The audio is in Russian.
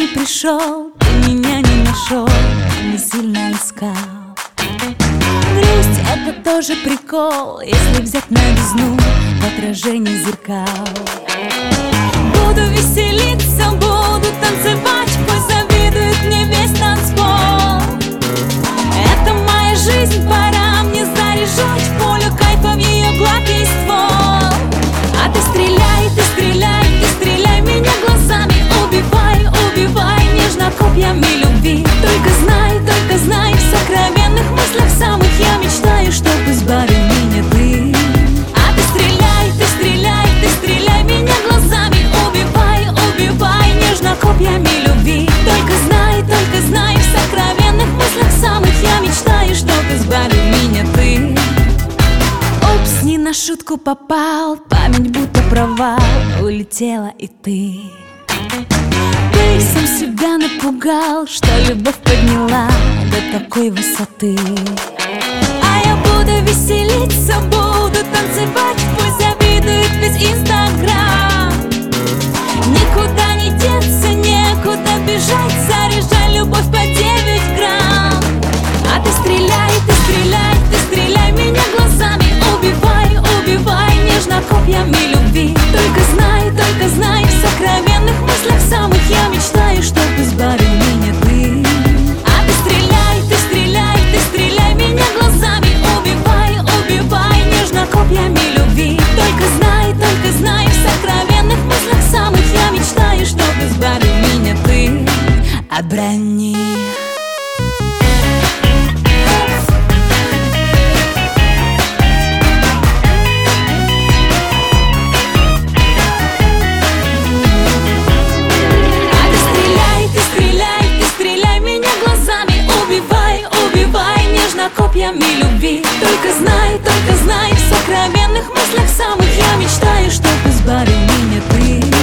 пришел, ты меня не нашел, не сильно искал. Грусть — это тоже прикол, если взять новизну в отражении зеркал. Буду веселиться, буду танцевать, пусть завидует мне весь танцпол. Это моя жизнь, пора мне заряжать пулю кайфа в ее гладкий ствол. А ты стреляй, ты стреляй, ты стреляй меня глазами, убивай, убивай нежно копьями любви. Только знай, в сокровенных мыслях самых я мечтаю, чтобы избавил меня ты. А ты стреляй, ты стреляй, ты стреляй меня глазами, убивай, убивай нежно копьями любви. Только знай, в сокровенных мыслях самых я мечтаю, чтобы избавил меня ты. Упс, не на шутку попал, память будто провал, улетела и ты. Ты сам себя напугал, что любовь подняла до такой высоты. А я буду веселиться, буду танцевать, пусть завидует весь Инстаграм. Никуда не деться, некуда бежать, заряжай любовь по 9 грамм. А ты стреляй, ты стреляй, ты стреляй меня глазами, убивай, убивай нежно копьями любви. Только знай, в сокровенных мыслях самых я мечтаю, чтобы избавил меня ты. А ты стреляй, ты стреляй, ты стреляй меня глазами, убивай, убивай нежно копьями любви. Только знай, в сокровенных мыслях самых я мечтаю, чтобы избавил меня ты от брони. Копьями любви. Только знай, в сокровенных мыслях самых я мечтаю, чтобы избавил меня ты.